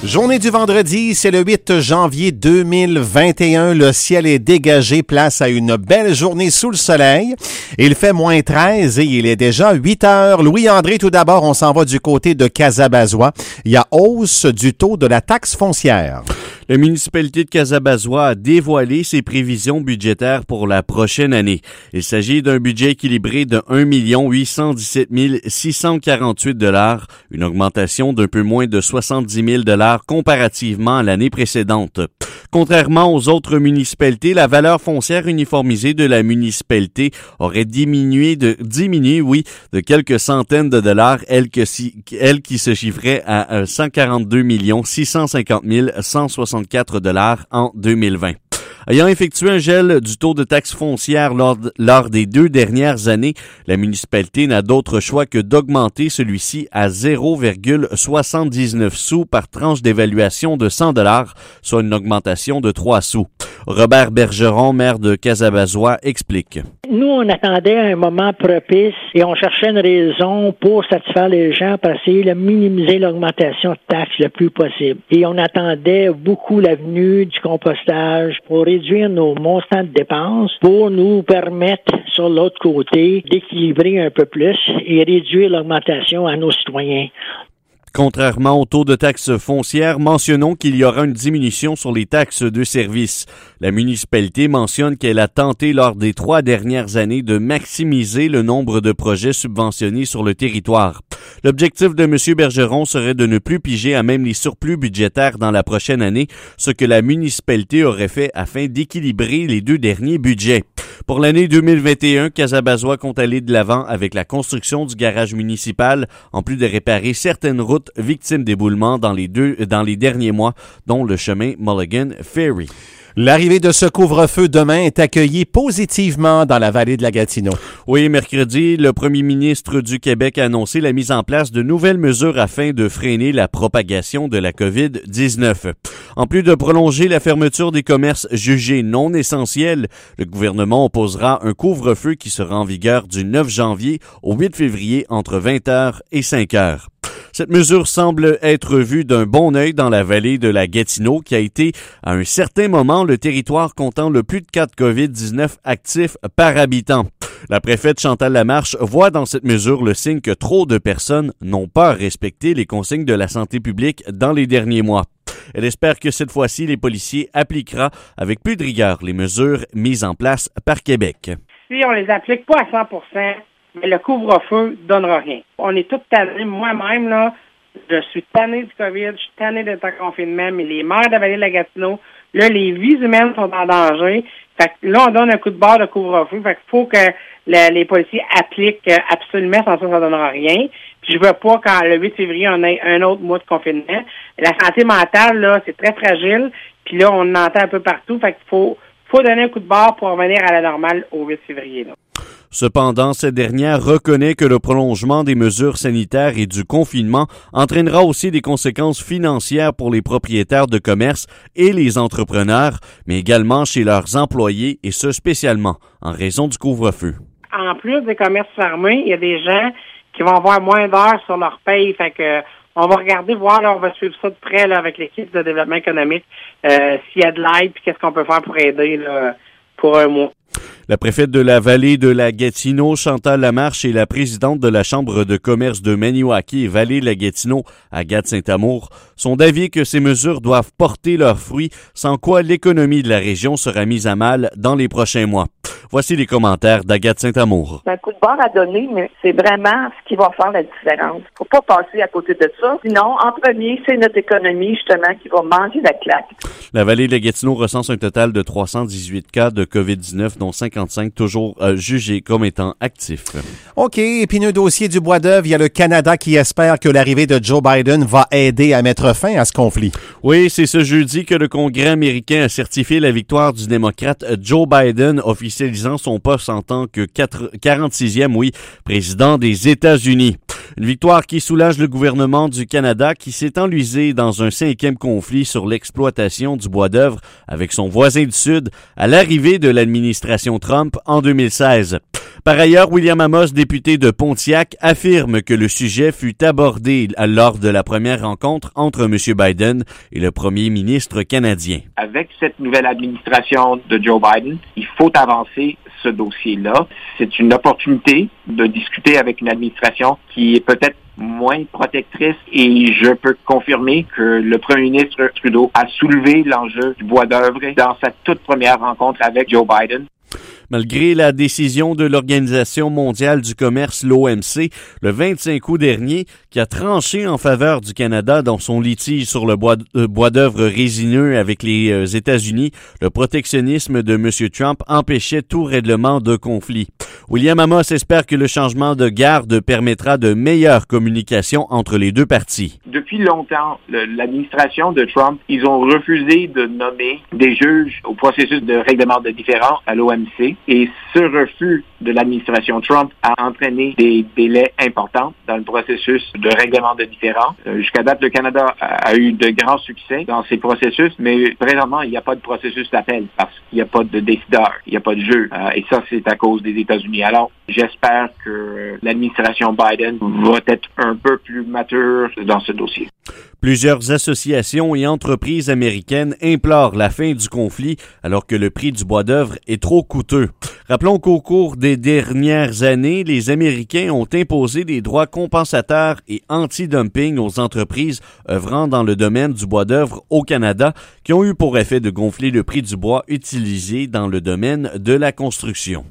Journée du vendredi, c'est le 8 janvier 2021. Le ciel est dégagé, place à une belle journée sous le soleil. Il fait moins 13 et il est déjà 8 heures. Louis-André, tout d'abord, on s'en va du côté de Casabazois. Il y a hausse du taux de la taxe foncière. La municipalité de Casabazois a dévoilé ses prévisions budgétaires pour la prochaine année. Il s'agit d'un budget équilibré de 1 817 648 $, une augmentation d'un peu moins de 70 000 $ comparativement à l'année précédente. Contrairement aux autres municipalités, la valeur foncière uniformisée de la municipalité aurait diminué de quelques centaines de dollars, elle qui se chiffrait à 142 650 164 $ en 2020. Ayant effectué un gel du taux de taxe foncière lors des 2 dernières années, la municipalité n'a d'autre choix que d'augmenter celui-ci à 0,79 sous par tranche d'évaluation de 100 $, soit une augmentation de 3 sous. Robert Bergeron, maire de Casabazois, explique. Nous, on attendait un moment propice et on cherchait une raison pour satisfaire les gens pour essayer de minimiser l'augmentation de taxes le plus possible. Et on attendait beaucoup l'avenue du compostage pour réduire nos montants de dépenses, pour nous permettre, sur l'autre côté, d'équilibrer un peu plus et réduire l'augmentation à nos citoyens. Contrairement au taux de taxe foncière, mentionnons qu'il y aura une diminution sur les taxes de service. La municipalité mentionne qu'elle a tenté lors des 3 dernières années de maximiser le nombre de projets subventionnés sur le territoire. L'objectif de M. Bergeron serait de ne plus piger à même les surplus budgétaires dans la prochaine année, ce que la municipalité aurait fait afin d'équilibrer les 2 derniers budgets. Pour l'année 2021, Casabazois compte aller de l'avant avec la construction du garage municipal, en plus de réparer certaines routes victimes d'éboulements dans les derniers mois, dont le chemin Mulligan Ferry. L'arrivée de ce couvre-feu demain est accueillie positivement dans la vallée de la Gatineau. Oui, mercredi, le premier ministre du Québec a annoncé la mise en place de nouvelles mesures afin de freiner la propagation de la COVID-19. En plus de prolonger la fermeture des commerces jugés non essentiels, le gouvernement opposera un couvre-feu qui sera en vigueur du 9 janvier au 8 février entre 20h et 5h. Cette mesure semble être vue d'un bon œil dans la vallée de la Gatineau, qui a été, à un certain moment, le territoire comptant le plus de cas de COVID-19 actifs par habitant. La préfète Chantal Lamarche voit dans cette mesure le signe que trop de personnes n'ont pas respecté les consignes de la santé publique dans les derniers mois. Elle espère que cette fois-ci, les policiers appliqueront avec plus de rigueur les mesures mises en place par Québec. Si on les applique pas à 100%, mais le couvre-feu donnera rien. On est tous tannés. Moi-même, là, je suis tanné du COVID, je suis tanné d'être en confinement, mais les maires de la vallée de la Gatineau, là, les vies humaines sont en danger. Fait que là, on donne un coup de barre de couvre-feu. Fait qu'il faut que les policiers appliquent absolument, sans ça donnera rien. Puis je veux pas quand le 8 février, on ait un autre mois de confinement. La santé mentale, là, c'est très fragile. Puis là, on en entend un peu partout. Fait qu'il faut donner un coup de barre pour revenir à la normale au 8 février, là. Cependant, cette dernière reconnaît que le prolongement des mesures sanitaires et du confinement entraînera aussi des conséquences financières pour les propriétaires de commerce et les entrepreneurs, mais également chez leurs employés, et ce spécialement en raison du couvre-feu. En plus des commerces fermés, il y a des gens qui vont avoir moins d'heures sur leur paye, fait que on va regarder, voir, là, on va suivre ça de près là, avec l'équipe de développement économique, s'il y a de l'aide, puis qu'est-ce qu'on peut faire pour aider là, pour un mois. La préfète de la vallée de la Gatineau, Chantal Lamarche, et la présidente de la Chambre de commerce de Maniwaki et Vallée-la-Gatineau, Agathe Saint-Amour, sont d'avis que ces mesures doivent porter leurs fruits, sans quoi l'économie de la région sera mise à mal dans les prochains mois. Voici les commentaires d'Agathe Saint-Amour. C'est un coup de barre à donner, mais c'est vraiment ce qui va faire la différence. Faut pas passer à côté de ça. Sinon, en premier, c'est notre économie, justement, qui va manger la claque. La vallée de la Gatineau recense un total de 318 cas de COVID-19, dont 55 toujours jugés comme étant actifs. OK, épineux dossier du Bois-d'Œuvre. Il y a le Canada qui espère que l'arrivée de Joe Biden va aider à mettre fin à ce conflit. Oui, c'est ce jeudi que le Congrès américain a certifié la victoire du démocrate Joe Biden, officialisant son poste en tant que 46e, président des États-Unis. Une victoire qui soulage le gouvernement du Canada qui s'est enlisé dans un 5e conflit sur l'exploitation du bois d'œuvre avec son voisin du Sud à l'arrivée de l'administration Trump en 2016. Par ailleurs, William Amos, député de Pontiac, affirme que le sujet fut abordé lors de la première rencontre entre M. Biden et le premier ministre canadien. Avec cette nouvelle administration de Joe Biden, il faut avancer ce dossier-là. C'est une opportunité de discuter avec une administration qui est peut-être moins protectrice et je peux confirmer que le premier ministre Trudeau a soulevé l'enjeu du bois d'œuvre dans sa toute première rencontre avec Joe Biden. Malgré la décision de l'Organisation mondiale du commerce, l'OMC, le 25 août dernier, qui a tranché en faveur du Canada dans son litige sur le bois d'œuvre résineux avec les États-Unis, le protectionnisme de M. Trump empêchait tout règlement de conflit. William Amos espère que le changement de garde permettra de meilleures communications entre les deux parties. Depuis longtemps, l'administration de Trump, ils ont refusé de nommer des juges au processus de règlement de différends à l'OMC. Et ce refus de l'administration Trump a entraîné des délais importants dans le processus de règlement de différends. Jusqu'à date, le Canada a eu de grands succès dans ces processus, mais présentement, il n'y a pas de processus d'appel parce qu'il n'y a pas de décideur, il n'y a pas de juge. Et ça, c'est à cause des États-Unis. Alors, j'espère que l'administration Biden va être un peu plus mature dans ce dossier. Plusieurs associations et entreprises américaines implorent la fin du conflit alors que le prix du bois d'œuvre est trop coûteux. Rappelons qu'au cours des dernières années, les Américains ont imposé des droits compensateurs et anti-dumping aux entreprises œuvrant dans le domaine du bois d'œuvre au Canada qui ont eu pour effet de gonfler le prix du bois utilisé dans le domaine de la construction.